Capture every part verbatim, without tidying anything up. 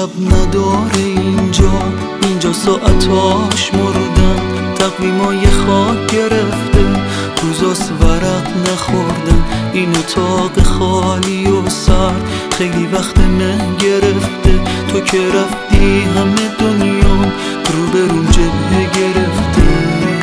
شب نداره اینجا، اینجا ساعتاش مردن، تقویمای خاک گرفته، روزاست ورق نخوردن. این اتاق خالی و سرد خیلی وقت مه گرفته، تو که رفتی همه دنیام رو به روم جبهه گرفته.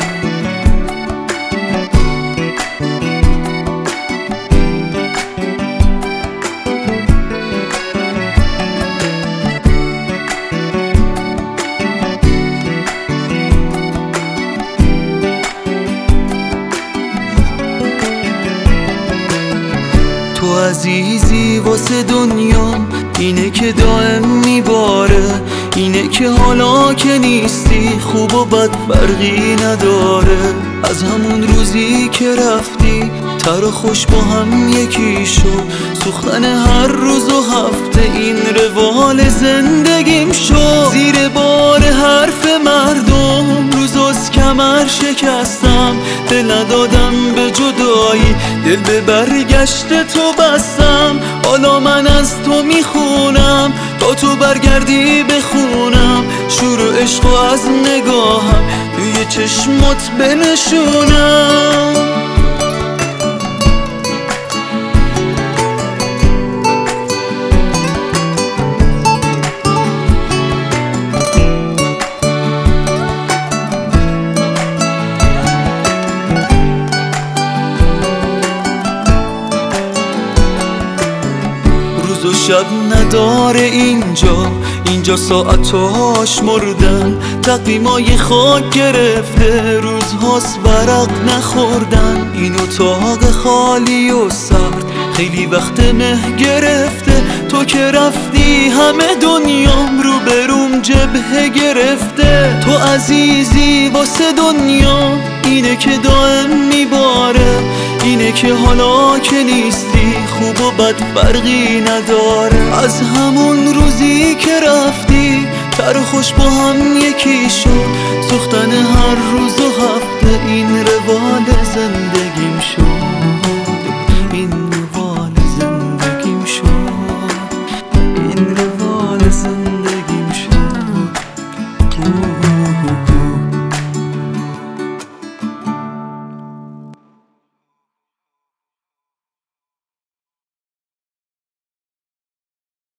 تو عزیزی واسه دنیام، اینه که دائم میباره، اینه که حالا که نیستی خوب و بد فرقی نداره. از همون روزی که رفتی تر و خوش با هم یکی شد، سوختن هر روز و هفته این روال زندگیم شد. زیر بار حرف مردم روز از کمر شکستم، دل ندادم به جدایی، دل به برگشت تو بستم. حالا من از تو میخونم تا تو برگردی بخونم، شروع عشق و از نگاهم توی چشمات بنشونم. روز و شب نداره اینجا، اینجا ساعتاش مردن، تقویمای خاک گرفته، روزهاست ورق نخوردن. این اتاق خالی و سرد خیلی وقت مه گرفته، تو که رفتی همه دنیام رو به روم جبهه گرفته. تو عزیزی واسه دنیا، اینه که دائم میباره، اینه که حالا که نیستی خوب و بد فرقی نداره. از همون روزی که رفتی تر و خوش با هم یکی شد، سوختن هر روز و هفته این روال زندگیم شد، این روال زندگیم شد، این روال زندگیم شد.